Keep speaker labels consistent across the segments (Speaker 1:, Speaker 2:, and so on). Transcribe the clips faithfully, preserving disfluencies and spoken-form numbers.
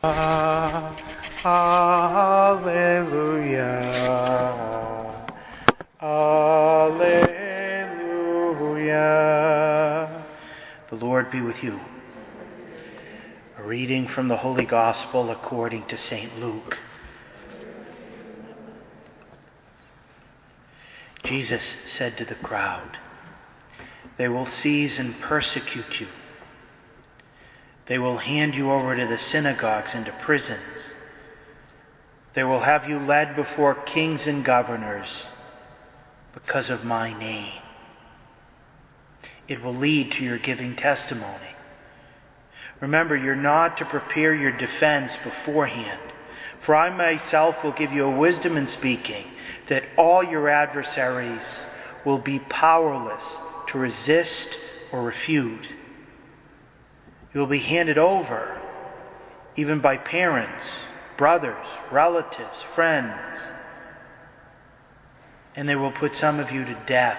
Speaker 1: Alleluia. Alleluia. The Lord be with you. A reading from the Holy Gospel according to Saint Luke. Jesus said to the crowd, "They will seize and persecute you. They will hand you over to the synagogues and to prisons. They will have you led before kings and governors because of my name. It will lead to your giving testimony. Remember, you're not to prepare your defense beforehand, for I myself will give you a wisdom in speaking that all your adversaries will be powerless to resist or refute. You will be handed over even by parents, brothers, relatives, friends, and they will put some of you to death.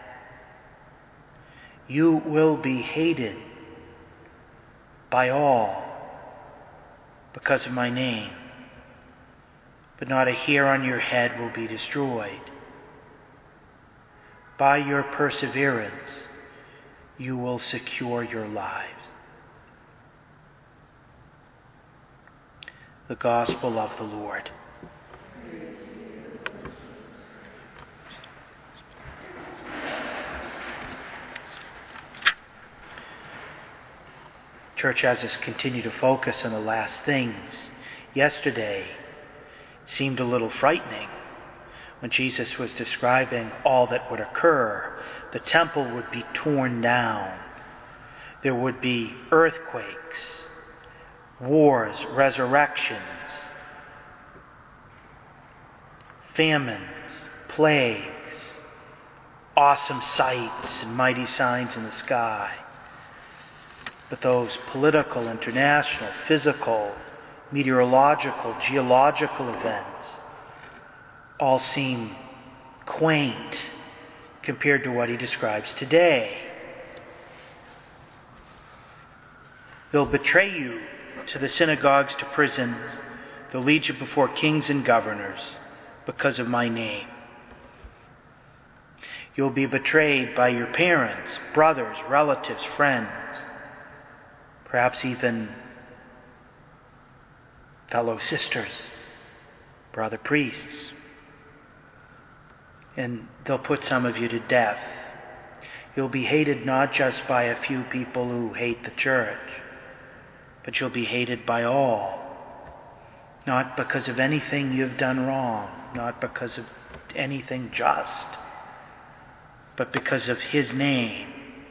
Speaker 1: You will be hated by all because of my name, but not a hair on your head will be destroyed. By your perseverance, you will secure your lives." The Gospel of the Lord. Church has us continue to focus on the last things. Yesterday seemed a little frightening when Jesus was describing all that would occur. The temple would be torn down. There would be earthquakes, wars, resurrections, famines, plagues, awesome sights and mighty signs in the sky. But those political, international, physical, meteorological, geological events all seem quaint compared to what he describes today. They'll betray you to the synagogues, to prisons. They'll lead you before kings and governors because of my name. You'll be betrayed by your parents, brothers, relatives, friends, perhaps even fellow sisters, brother priests. And they'll put some of you to death. You'll be hated not just by a few people who hate the church, but you'll be hated by all. Not because of anything you've done wrong, not because of anything just, but because of his name.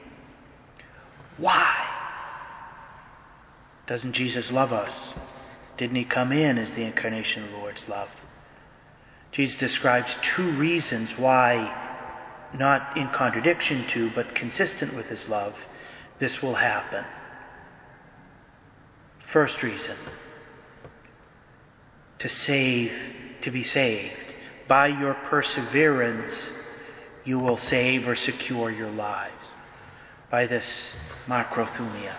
Speaker 1: Why? Doesn't Jesus love us? Didn't he come in as the incarnation of the Lord's love? Jesus describes two reasons why, not in contradiction to, but consistent with his love, this will happen. First reason, to save, to be saved. By your perseverance, you will save or secure your lives. By this makrothumia.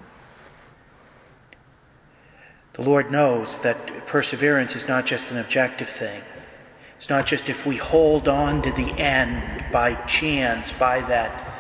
Speaker 1: The Lord knows that perseverance is not just an objective thing. It's not just if we hold on to the end by chance, by that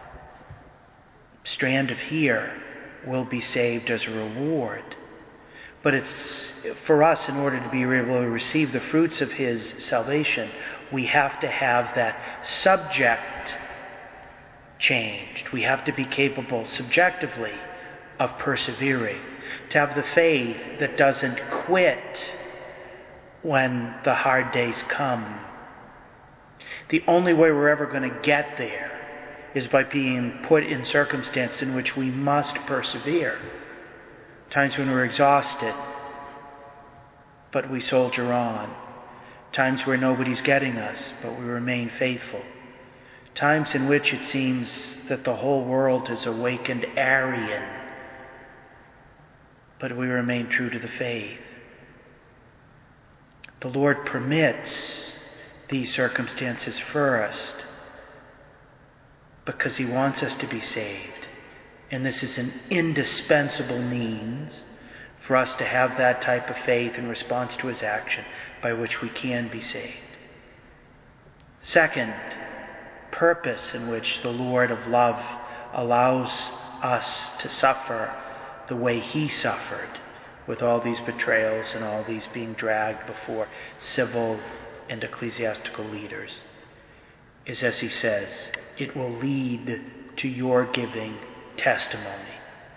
Speaker 1: strand of hair, we'll be saved as a reward. But it's for us, in order to be able to receive the fruits of his salvation, we have to have that subject changed. We have to be capable subjectively of persevering, to have the faith that doesn't quit when the hard days come. The only way we're ever going to get there is by being put in circumstances in which we must persevere. Times when we're exhausted, but we soldier on. Times where nobody's getting us, but we remain faithful. Times in which it seems that the whole world has awakened Arian, but we remain true to the faith. The Lord permits these circumstances first because he wants us to be saved. And this is an indispensable means for us to have that type of faith in response to his action by which we can be saved. Second, purpose in which the Lord of love allows us to suffer the way he suffered, with all these betrayals and all these being dragged before civil and ecclesiastical leaders, is, as he says, it will lead to your giving testimony.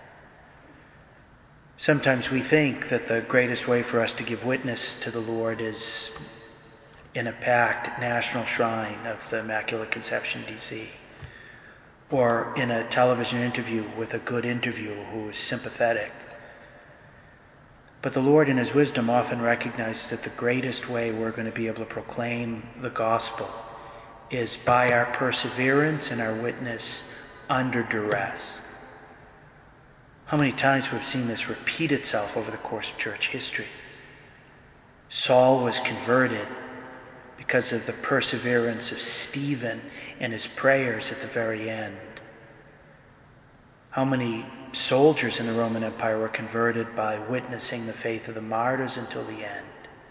Speaker 1: Sometimes we think that the greatest way for us to give witness to the Lord is in a packed national shrine of the Immaculate Conception, D C, or in a television interview with a good interviewer who is sympathetic. But the Lord in his wisdom often recognizes that the greatest way we're going to be able to proclaim the gospel is by our perseverance and our witness under duress. How many times we've seen this repeat itself over the course of church history. Saul was converted because of the perseverance of Stephen and his prayers at the very end. How many soldiers in the Roman Empire were converted by witnessing the faith of the martyrs until the end?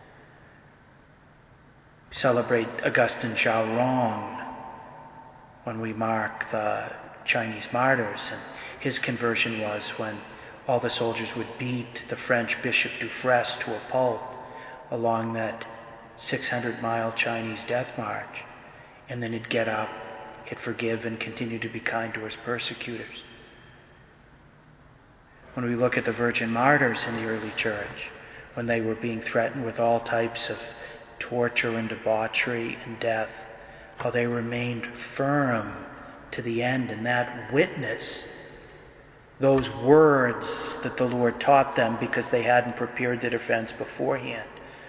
Speaker 1: We celebrate Augustin Xiaorong when we mark the Chinese martyrs, and his conversion was when all the soldiers would beat the French Bishop Dufresne to a pulp along that six hundred mile Chinese death march, and then he'd get up, he'd forgive and continue to be kind to his persecutors. When we look at the Virgin Martyrs in the early church, when they were being threatened with all types of torture and debauchery and death, how they remained firm to the end, and that witness, those words that the Lord taught them because they hadn't prepared their defense beforehand,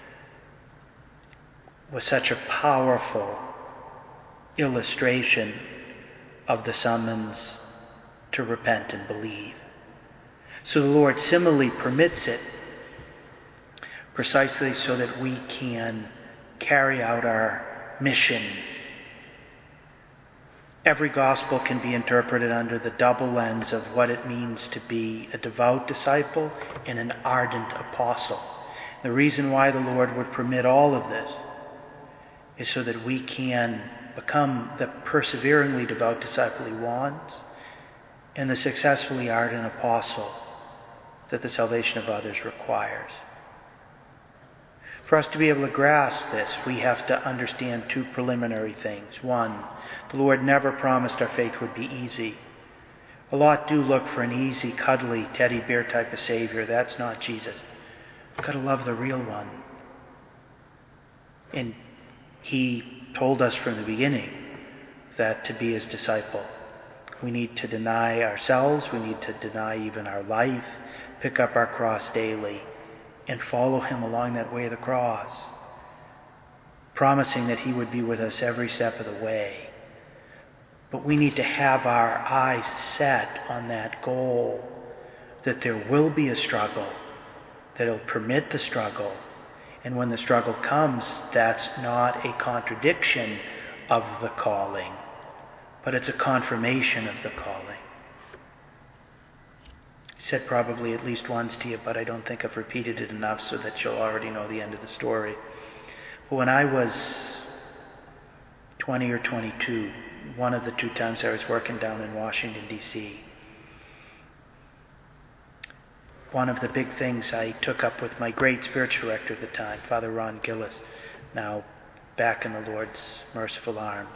Speaker 1: was such a powerful illustration of the summons to repent and believe. So the Lord similarly permits it precisely so that we can carry out our mission. Every gospel can be interpreted under the double lens of what it means to be a devout disciple and an ardent apostle. The reason why the Lord would permit all of this is so that we can become the perseveringly devout disciple he wants and the successfully ardent apostle that the salvation of others requires. For us to be able to grasp this, we have to understand two preliminary things. One, the Lord never promised our faith would be easy. A lot do look for an easy, cuddly, teddy bear type of Savior. That's not Jesus. We've got to love the real one. And he told us from the beginning that to be his disciple, we need to deny ourselves, we need to deny even our life, pick up our cross daily, and follow him along that way of the cross, promising that he would be with us every step of the way. But we need to have our eyes set on that goal, that there will be a struggle, that he'll permit the struggle, and when the struggle comes, that's not a contradiction of the calling, but it's a confirmation of the calling. I said probably at least once to you, but I don't think I've repeated it enough so that you'll already know the end of the story. But when I was twenty or twenty-two, one of the two times I was working down in Washington, D C, one of the big things I took up with my great spiritual director at the time, Father Ron Gillis, now back in the Lord's merciful arms,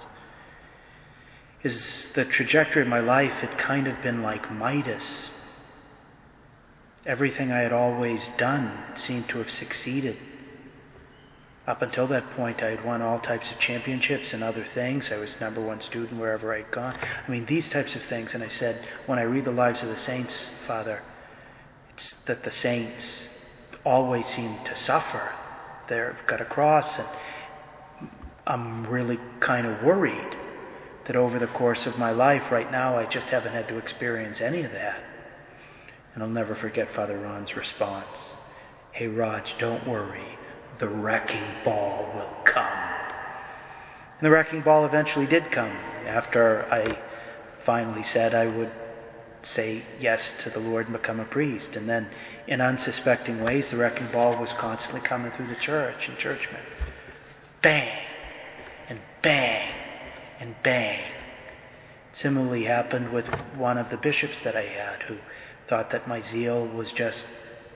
Speaker 1: is the trajectory of my life had kind of been like Midas. Everything I had always done seemed to have succeeded. Up until that point, I had won all types of championships and other things. I was number one student wherever I'd gone. I mean, these types of things. And I said, when I read the lives of the saints, Father, it's that the saints always seem to suffer. They've got a cross, and I'm really kind of worried that over the course of my life right now, I just haven't had to experience any of that. And I'll never forget Father Ron's response. Hey, Raj, don't worry. The wrecking ball will come. And the wrecking ball eventually did come after I finally said I would say yes to the Lord and become a priest. And then in unsuspecting ways, the wrecking ball was constantly coming through the church and churchmen. Bang! And bang! And bang! Similarly happened with one of the bishops that I had, who thought that my zeal was just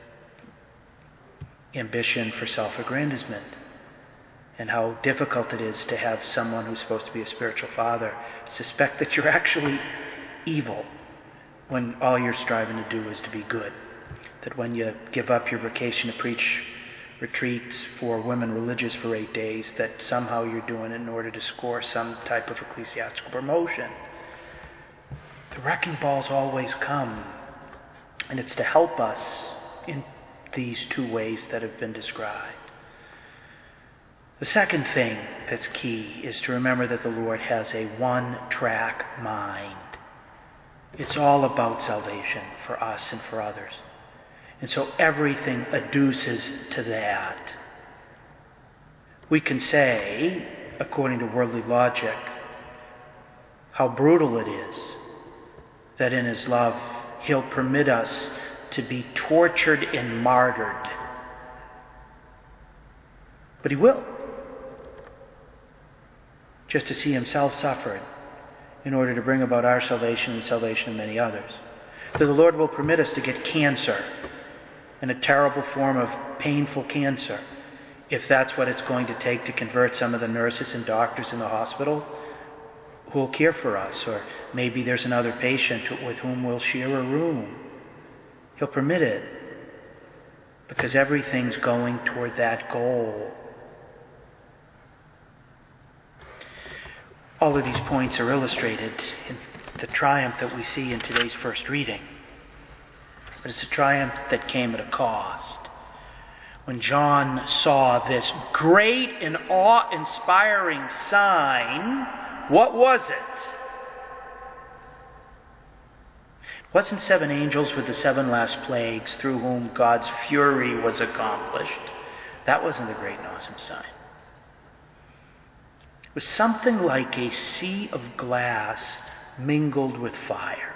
Speaker 1: ambition for self-aggrandizement, and how difficult it is to have someone who's supposed to be a spiritual father suspect that you're actually evil when all you're striving to do is to be good. That when you give up your vocation to preach retreats for women religious for eight days, that somehow you're doing it in order to score some type of ecclesiastical promotion. The wrecking balls always come, and it's to help us in these two ways that have been described. The second thing that's key is to remember that the Lord has a one-track mind. It's all about salvation for us and for others. And so everything adduces to that. We can say, according to worldly logic, how brutal it is that in His love He'll permit us to be tortured and martyred. But He will. Just to see Himself suffered in order to bring about our salvation and the salvation of many others. That the Lord will permit us to get cancer, and a terrible form of painful cancer, if that's what it's going to take to convert some of the nurses and doctors in the hospital who will care for us. Or maybe there's another patient with whom we'll share a room. He'll permit it because everything's going toward that goal. All of these points are illustrated in the triumph that we see in today's first reading. But it's a triumph that came at a cost. When John saw this great and awe-inspiring sign, what was it? It wasn't seven angels with the seven last plagues through whom God's fury was accomplished. That wasn't the great and awesome sign. It was something like a sea of glass mingled with fire.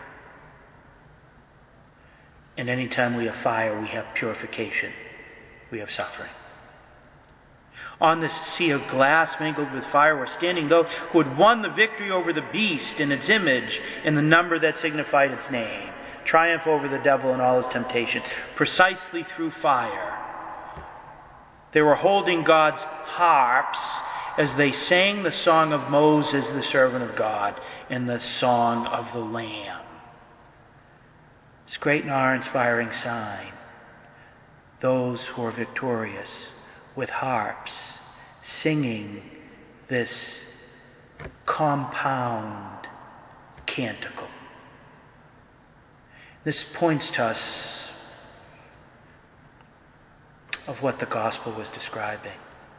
Speaker 1: And anytime we have fire, we have purification. We have suffering. On this sea of glass mingled with fire were standing those who had won the victory over the beast and its image and the number that signified its name. Triumph over the devil and all his temptations, precisely through fire. They were holding God's harps as they sang the song of Moses, the servant of God, and the song of the Lamb. This great and awe-inspiring sign. Those who are victorious with harps, singing this compound canticle. This points to us of what the gospel was describing.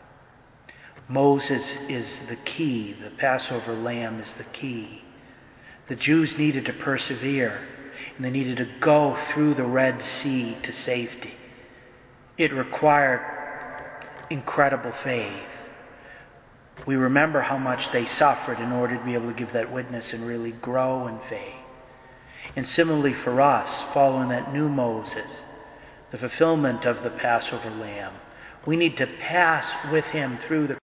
Speaker 1: Moses is the key. The Passover lamb is the key. The Jews needed to persevere, and they needed to go through the Red Sea to safety. It required incredible faith. We remember how much they suffered in order to be able to give that witness and really grow in faith. And similarly for us, following that new Moses, the fulfillment of the Passover lamb, we need to pass with him through the